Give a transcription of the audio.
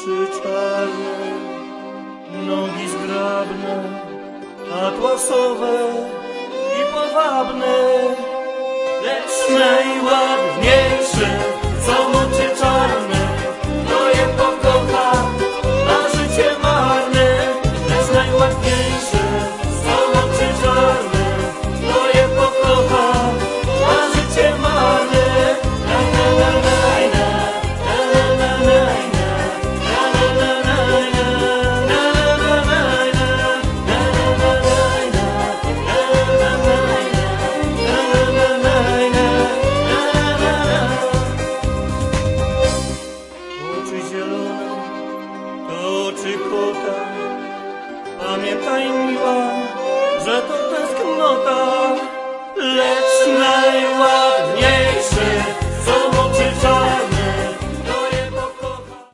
Oczy czarne, nogi zgrabne, atłasowe i powabne, lecz najładniejsze są oczy czarne. Kto je pokocha, na życie marne, lecz najładniejsze są oczy czarne. Kto je pokocha, na życie marne. Oczy kota, pamiętaj miła, że to tęsknota, lecz najładniejsze są oczy czarne.